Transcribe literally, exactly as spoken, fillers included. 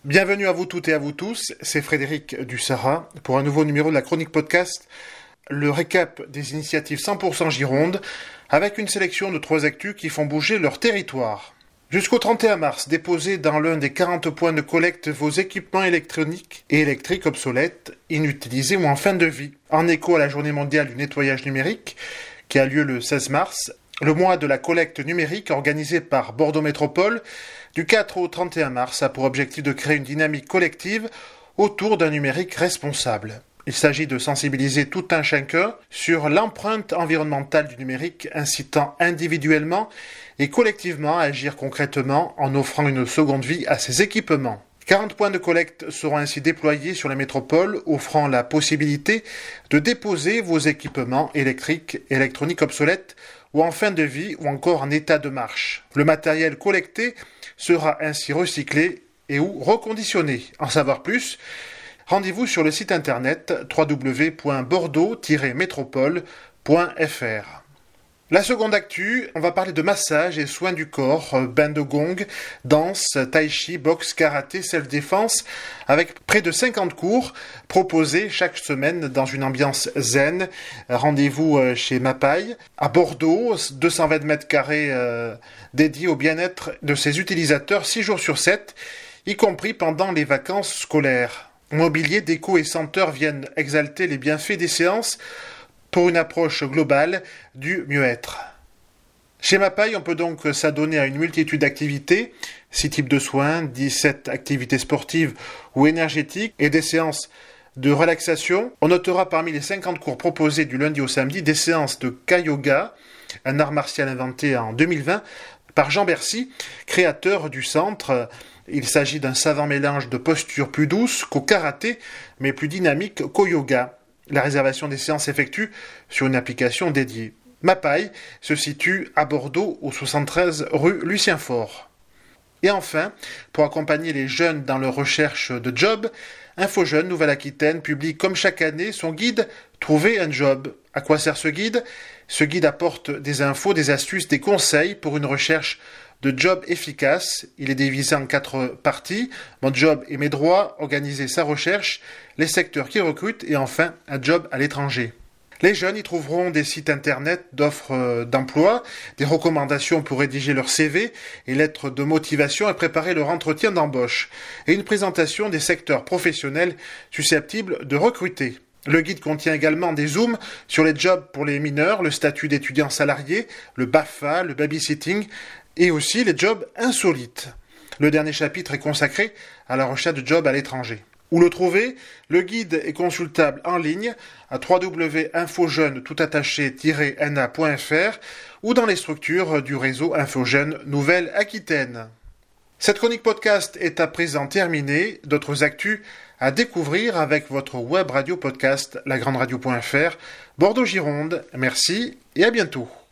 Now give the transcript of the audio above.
Bienvenue à vous toutes et à vous tous, c'est Frédéric Dussara pour un nouveau numéro de la Chronique Podcast, le récap des initiatives cent pour cent Gironde, avec une sélection de trois actus qui font bouger leur territoire. Jusqu'au trente et un mars, déposez dans l'un des quarante points de collecte vos équipements électroniques et électriques obsolètes, inutilisés ou en fin de vie. En écho à la journée mondiale du nettoyage numérique, qui a lieu le seize mars, le mois de la collecte numérique organisé par Bordeaux Métropole, du quatre au trente et un mars, a pour objectif de créer une dynamique collective autour d'un numérique responsable. Il s'agit de sensibiliser tout un chacun sur l'empreinte environnementale du numérique, incitant individuellement et collectivement à agir concrètement en offrant une seconde vie à ces équipements. quarante points de collecte seront ainsi déployés sur la métropole, offrant la possibilité de déposer vos équipements électriques, électroniques obsolètes ou en fin de vie ou encore en état de marche. Le matériel collecté sera ainsi recyclé et ou reconditionné. En savoir plus, rendez-vous sur le site internet w w w point bordeaux tiret métropole point f r. La seconde actu, on va parler de massage et soins du corps, bain de gong, danse, tai chi, boxe, karaté, self-défense, avec près de cinquante cours proposés chaque semaine dans une ambiance zen. Rendez-vous chez Mapaille, à Bordeaux, deux cent vingt mètres carrés euh, dédiés au bien-être de ses utilisateurs six jours sur sept, y compris pendant les vacances scolaires. Mobilier, déco et senteurs viennent exalter les bienfaits des séances pour une approche globale du mieux-être. Chez Mapaille, on peut donc s'adonner à une multitude d'activités, six types de soins, dix-sept activités sportives ou énergétiques et des séances de relaxation. On notera parmi les cinquante cours proposés du lundi au samedi des séances de Ka-Yoga, un art martial inventé en deux mille vingt par Jean Bercy, créateur du centre. Il s'agit d'un savant mélange de postures plus douces qu'au karaté, mais plus dynamiques qu'au yoga. La réservation des séances s'effectue sur une application dédiée. Mapaille se situe à Bordeaux, au soixante-treize rue Lucien Faure. Et enfin, pour accompagner les jeunes dans leur recherche de job, InfoJeunes Nouvelle-Aquitaine publie comme chaque année son guide « Trouver un job ». À quoi sert ce guide ? Ce guide apporte des infos, des astuces, des conseils pour une recherche de job efficace. Il est divisé en quatre parties. Mon job et mes droits, organiser sa recherche, les secteurs qui recrutent et enfin un job à l'étranger. Les jeunes y trouveront des sites internet d'offres d'emploi, des recommandations pour rédiger leur C V et lettres de motivation et préparer leur entretien d'embauche, et une présentation des secteurs professionnels susceptibles de recruter. Le guide contient également des zooms sur les jobs pour les mineurs, le statut d'étudiant salarié, le B A F A, le babysitting, et aussi les jobs insolites. Le dernier chapitre est consacré à la recherche de jobs à l'étranger. Où le trouver ? Le guide est consultable en ligne à w w w point infojeunes tout attaché tiret n a point f r ou dans les structures du réseau InfoJeunes Nouvelle-Aquitaine. Cette chronique podcast est à présent terminée. D'autres actus à découvrir avec votre web radio podcast la grande radio point f r. Bordeaux Gironde. Merci et à bientôt.